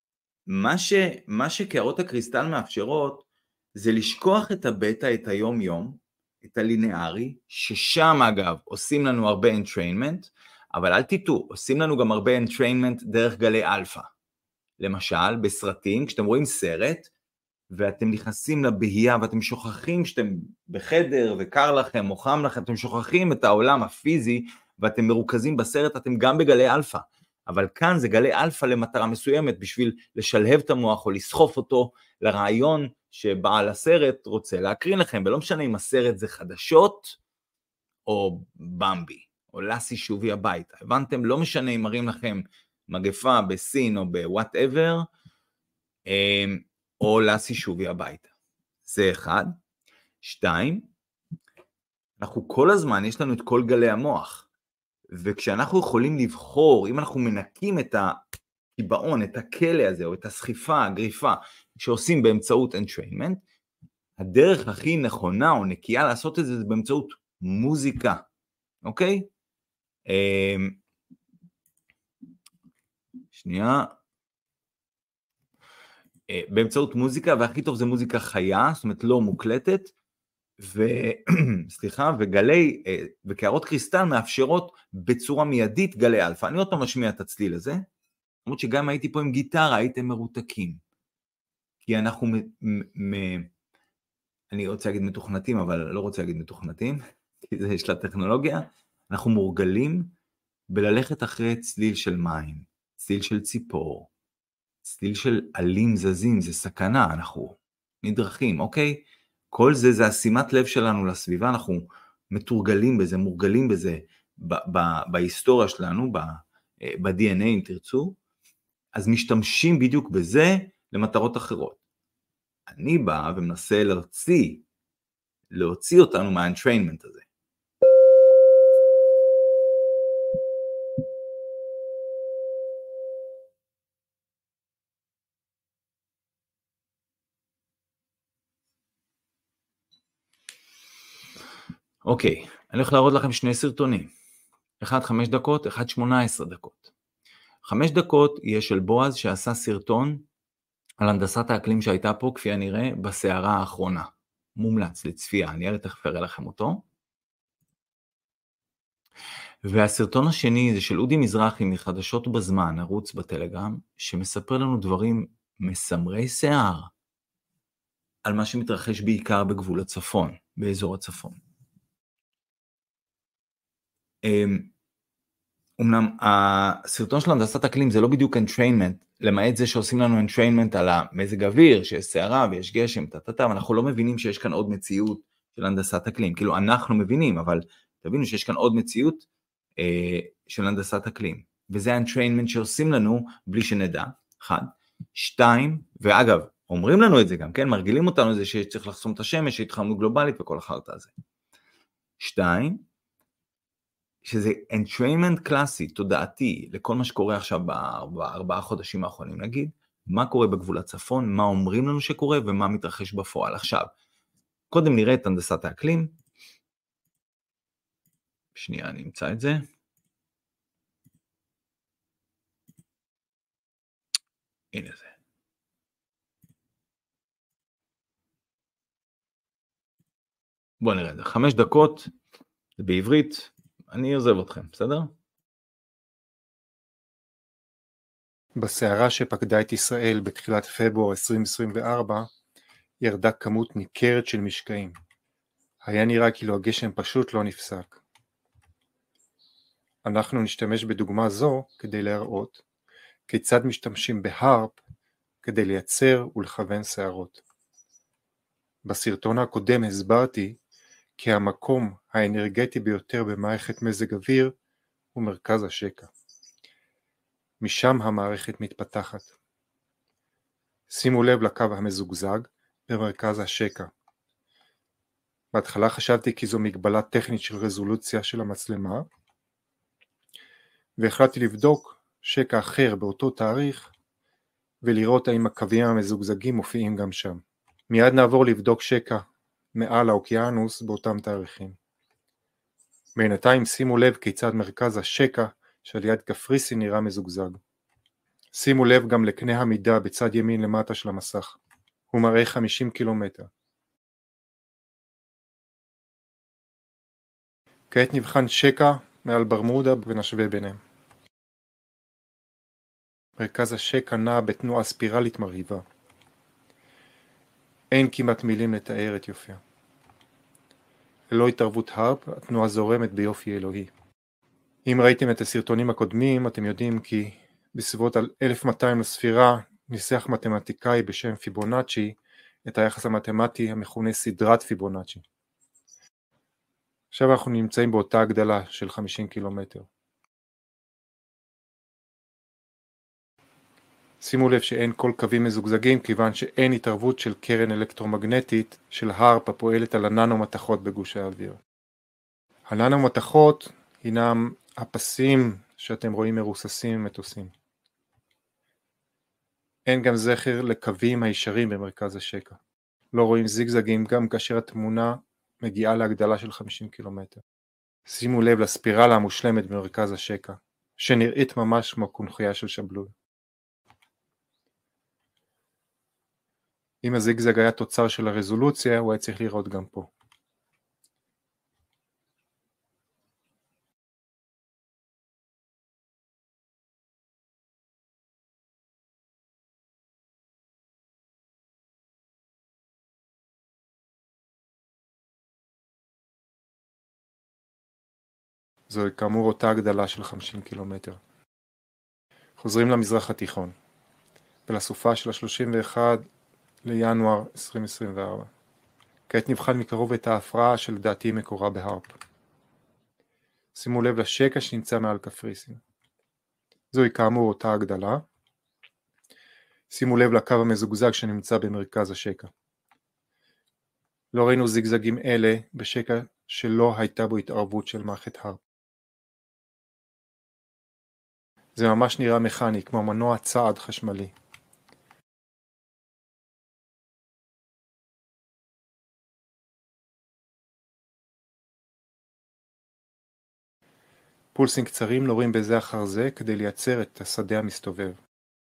מה שקערות הקריסטל מאפשרות, זה לשכוח את הבטא, את היום יום, את הלינארי, ששם אגב עושים לנו הרבה entrainment, אבל אל תטעו, עושים לנו גם הרבה entrainment דרך גלי אלפא. למשל, בסרטים, כשאתם רואים סרט, ואתם נכנסים לבהייה, ואתם שוכחים שאתם בחדר, וקר לכם, או חם לכם, אתם שוכחים את העולם הפיזי, ואתם מרוכזים בסרט, אתם גם בגלי אלפא. אבל כאן זה גלי אלפא למטרה מסוימת, בשביל לשלהב את המוח, או לסחוף אותו לרעיון שבעל הסרט רוצה להקרין לכם, ולא משנה אם הסרט זה חדשות, או במבי, או לסי שובי הביתה. הבנתם? לא משנה אם מראים לכם מגפה בסין, או בוואטאבר, או לסי שובי הביתה. זה אחד. 2, אנחנו כל הזמן, יש לנו את כל גלי המוח, וכשאנחנו יכולים לבחור, אם אנחנו מנקים את הקיבעון, את הכלא הזה, או את הסחיפה, הגריפה, שעושים באמצעות entrainment, הדרך הכי נכונה או נקייה לעשות את זה, זה באמצעות מוזיקה, אוקיי? שנייה. באמצעות מוזיקה, והכי טוב זה מוזיקה חיה, זאת אומרת לא מוקלטת, סליחה, וגלי, וקערות קריסטל מאפשרות בצורה מיידית גלי אלפא. אני עוד פעם משמיע את הצליל הזה, למרות שגם הייתי פה עם גיטרה, הייתם מרותקים. כי אנחנו, אני רוצה להגיד מתוכנתים, אבל לא רוצה להגיד מתוכנתים, כי זה יש לה טכנולוגיה, אנחנו מורגלים בללכת אחרי צליל של מים, צליל של ציפור, צליל של עלים זזים, זה סכנה, אנחנו נדרכים, אוקיי? כל זה, זה השימת לב שלנו לסביבה, אנחנו מתורגלים בזה, מורגלים בזה, בהיסטוריה שלנו, ב-DNA אם תרצו, אז משתמשים בדיוק בזה למטרות אחרות. אני בא ומנסה להוציא אותנו מה-entrainment הזה. אוקיי, אני הולך להראות לכם שני סרטונים. אחד 5 דקות, אחד 18 דקות. 5 דקות יהיה של בועז שעשה סרטון על הנדסת האקלים שהייתה פה, כפי הנראה, בסערה האחרונה. מומלץ לצפייה, אני תכף אראה לכם אותו. והסרטון השני זה של אודי מזרחי מחדשות בזמן, ערוץ בטלגרם, שמספר לנו דברים מסמרי שיער, על מה שמתרחש בעיקר בגבול הצפון, באזור הצפון. אמנם הסרטון של הנדסת אקלים זה לא בדיוק entrainment, למעט זה שעושים לנו entrainment על המזג אוויר, שיש סערה ויש גשם, אבל אנחנו לא מבינים שיש כאן עוד מציאות של הנדסת אקלים, כאילו אנחנו מבינים, אבל תבינו שיש כאן עוד מציאות של הנדסת אקלים, וזה ה-entrainment שעושים לנו בלי שנדע, 1, 2, ואגב, אומרים לנו את זה גם, כן, מרגילים אותנו זה שצריך לחסום את השמש, שהתחממות גלובלית וכל החרטא הזה. 2, שזה entrainment קלאסי, תודעתי, לכל מה שקורה עכשיו ב4 חודשים האחרונים, נגיד, מה קורה בגבול הצפון, מה אומרים לנו שקורה, ומה מתרחש בפועל. עכשיו, קודם נראה את הנדסת האקלים, שנייה, אני אמצא את זה. הנה זה. בואו נראה את זה, 5 דקות, זה בעברית, אני עוזב אתכם, בסדר? בסערה שפקדה את ישראל בתחילת פברואר 2024, ירדה כמות ניכרת של משקעים. היה נראה כאילו הגשם פשוט לא נפסק. אנחנו נשתמש בדוגמה זו כדי להראות כיצד משתמשים בהרפ כדי לייצר ולכוון שערות. בסרטון הקודם הסברתי כי המקום האנרגטי ביותר במערכת מזג אוויר הוא מרכז השקע. משם המערכת מתפתחת. שימו לב לקו המזוגזג במרכז השקע. בהתחלה חשבתי כי זו מגבלה טכנית של רזולוציה של המצלמה, והחלטתי לבדוק שקע אחר באותו תאריך, ולראות האם הקווים המזוגזגים מופיעים גם שם. מיד נעבור לבדוק שקע מעל האוקיינוס באותם תאריכים. בינתיים שימו לב כיצד מרכז השקע של יד קפריסין נראה מזוגזג. שימו לב גם לקנה המידה בצד ימין למטה של המסך. הוא מראה 50 קילומטר. כעת נבחן שקע מעל ברמודה ונשווה ביניהם. מרכז השקע נע בתנועה ספירלית מרהיבה. אין כמעט מילים לתאר את יופיה. ללא התערבות הרפ, התנועה זורמת ביופי אלוהי. אם ראיתם את הסרטונים הקודמים, אתם יודעים כי בסביבות 1200 לספירה ניסח מתמטיקאי בשם פיבונאצ'י את היחס המתמטי המכונה סדרת פיבונאצ'י. עכשיו אנחנו נמצאים באותה הגדלה של 50 קילומטר. שימו לב שאין כל קווים מזוגזגים כיוון שאין התערבות של קרן אלקטרומגנטית של הרפ הפועלת על הננו-מתכות בגוש האוויר. הננו-מתכות הינם הפסים שאתם רואים מרוססים מטוסים. אין גם זכר לקווים הישרים במרכז השקע. לא רואים זיגזגים גם כאשר התמונה מגיעה להגדלה של 50 קילומטר. שימו לב לספירלה המושלמת במרכז השקע, שנראית ממש כמו קונכייה של שבלול. אם הזיגזג היה תוצר של הרזולוציה, הוא היה צריך לראות גם פה. זוהי כאמור אותה הגדלה של 50 קילומטר. חוזרים למזרח התיכון, ולסופה של ה-31 לינואר 2024. כעת נבחן מקרוב את ההפרעה שלדעתי מקורה בהרפ. שימו לב לשקע שנמצא מעל קפריסין. זוהי כאמור אותה הגדלה. שימו לב לקו המזוגזג שנמצא במרכז השקע. לא ראינו זיגזגים אלה בשקע שלא הייתה בו התערבות של מערכת הרפ. זה ממש נראה מכני, כמו מנוע צעד חשמלי. פולסים קצרים נורים בזה אחר זה כדי לייצר את השדה המסתובב.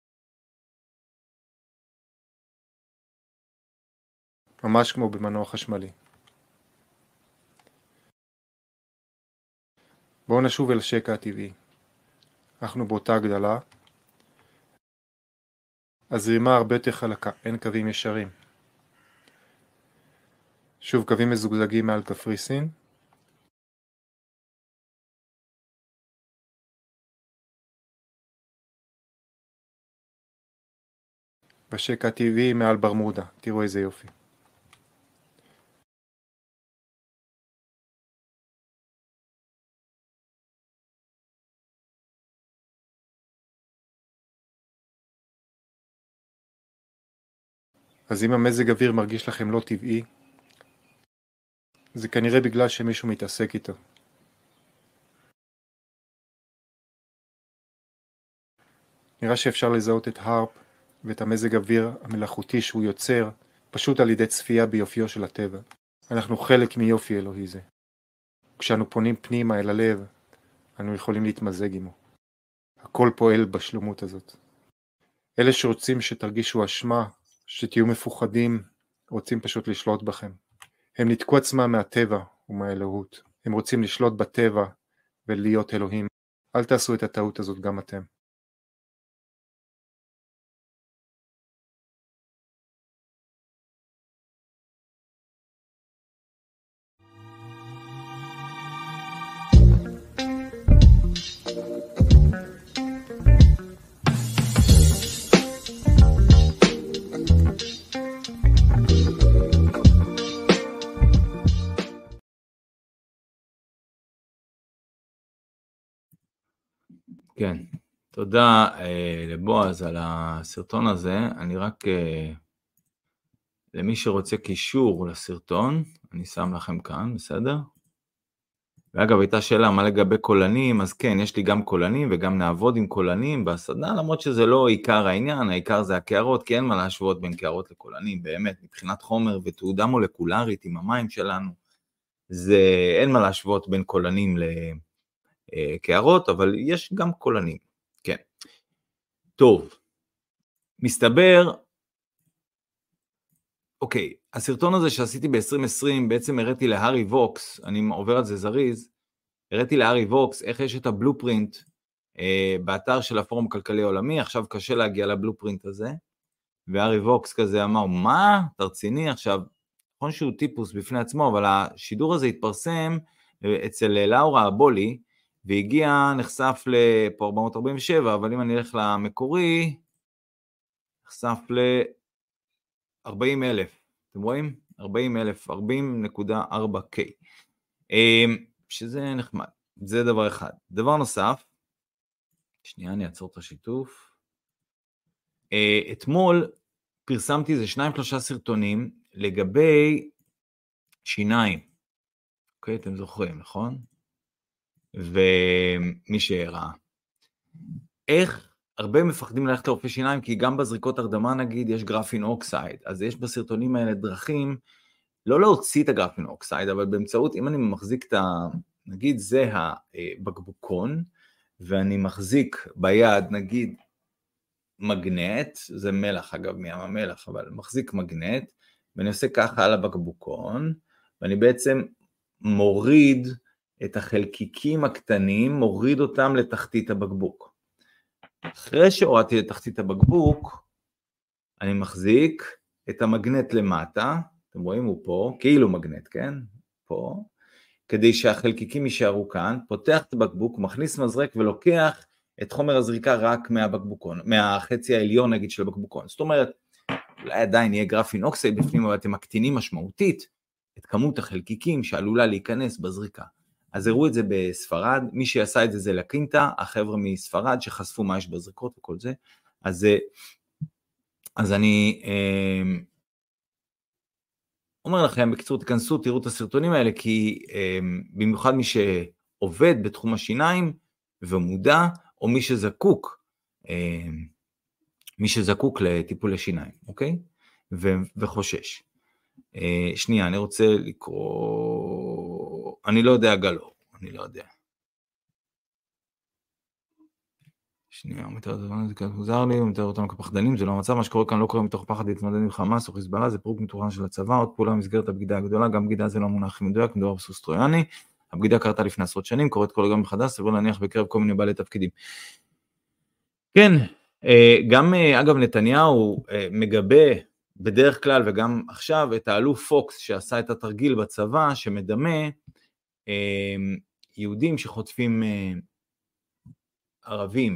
ממש כמו במנוע חשמלי. בואו נשוב אל השקע הטבעי. אנחנו באותה הגדלה. הזרימה הרבה יותר חלקה, אין קווים ישרים. שוב קווים מזוגזגים מעל קפריסין. בשקע הטבעי מעל ברמודה, תראו איזה יופי. אז אם המזג אוויר מרגיש לכם לא טבעי, זה כנראה בגלל שמישהו מתעסק איתו. נראה שאפשר לזהות את הרפ ואת המזג אוויר המלאכותי שהוא יוצר פשוט על ידי צפייה ביופיו של הטבע. אנחנו חלק מיופי אלוהי זה. כשאנו פונים פנימה אל הלב, אנו יכולים להתמזג עמו. הכל פועל בשלמות הזאת. אלה שרוצים שתרגישו אשמה, שתהיו מפוחדים, רוצים פשוט לשלוט בכם. הם ניתקו עצמם מהטבע ומהאלוהות. הם רוצים לשלוט בטבע ולהיות אלוהים. אל תעשו את הטעות הזאת גם אתם. כן, תודה לבועז על הסרטון הזה. אני רק למי שרוצה קישור לסרטון, אני שם לכם כאן, בסדר? ואגב, הייתה שאלה מה לגבי קולנים, אז כן, יש לי גם קולנים וגם נעבוד עם קולנים בסדנה, למרות שזה לא עיקר העניין, העיקר זה הקערות, כי אין מה להשוות בין קערות לקולנים, באמת, מבחינת חומר ותעודה מולקולרית עם המים שלנו, זה אין מה להשוות בין קולנים לקערות, אבל יש גם קולנים, כן. טוב, מסתבר, אוקיי, הסרטון הזה שעשיתי ב-2020, בעצם הראיתי להרי ווקס, אני עובר על זה זריז, הראיתי להרי ווקס איך יש את הבלופרינט באתר של הפורום הכלכלי העולמי, עכשיו קשה להגיע לבלופרינט הזה, והרי ווקס כזה אמר, מה? תרציני עכשיו, נכון שהוא טיפוס בפני עצמו, אבל השידור הזה התפרסם אצל לאורה אבולי, והגיע, נחשף לפה 447, אבל אם אני אלך למקורי, נחשף ל-40,000, אתם רואים? 40,000, 40.4K, שזה נחמד, זה דבר אחד. דבר נוסף, שנייה אני אעצור את השיתוף, אתמול פרסמתי איזה 2-3 סרטונים לגבי שיניים, אוקיי, אתם זוכרים, נכון? ומי שראה, איך הרבה מפחדים ללכת לרופא שיניים, כי גם בזריקות הרדמה נגיד יש גרפין אוקסייד, אז יש בסרטונים האלה דרכים, לא להוציא את הגרפין אוקסייד, אבל באמצעות, אם אני מחזיק את נגיד זה הבקבוקון, ואני מחזיק ביד נגיד מגנט, זה מלח אגב מים המלח, אבל מחזיק מגנט, ואני עושה ככה על הבקבוקון, ואני בעצם מוריד את החלקיקים הקטנים, מוריד אותם לתחתית הבקבוק. אחרי שהורדתי לתחתית הבקבוק, אני מחזיק את המגנט למטה, אתם רואים הוא פה, כאילו מגנט, כן? פה, כדי שהחלקיקים יישארו כאן, פותח את הבקבוק, מכניס מזרק ולוקח את חומר הזריקה רק מהבקבוקון, מהחצי העליון נגיד של הבקבוקון. זאת אומרת, אולי עדיין יהיה גרפין אוקסייד בפנים, אבל אתם מקטינים משמעותית את כמות החלקיקים שעלולה להיכנס בזריקה. אז הראו את זה בספרד, מי שעשה את זה זה לקינטה, החבר'ה מספרד שחשפו מה יש בזריקות וכל זה, אז אני אומר לכם, בקיצור תכנסו, תראו את הסרטונים האלה, כי במיוחד מי שעובד בתחום השיניים ומודע, או מי שזקוק לטיפול לשיניים, אוקיי? וחושש. שנייה, אני רוצה לקרוא, אני לא יודע גלו, אני לא יודע. שנייה, מתאר את הדבר הזה כאן מוזר לי, מתאר אותם כפחדנים, זה לא המצב, מה שקורה כאן לא קורה מתוך פחד להתמודד עם חמאס או חיזבאללה, זה פירוק מתוכנן של הצבא, עוד פעולה במסגרת הבגידה הגדולה, גם בגידה זה לא מונח מדויק, מדובר בסוס טרויאני, הבגידה קרתה לפני עשרות שנים, קורית כל יום מחדש, סביר להניח בקרב כל מיני בעלי תפקידים. כן, גם אגב נתניהו מגבה בדרך כלל וגם עכשיו את האלוף פוקס שעשה את התרגיל בצבא שמדמה יהודים שחוטפים ערבים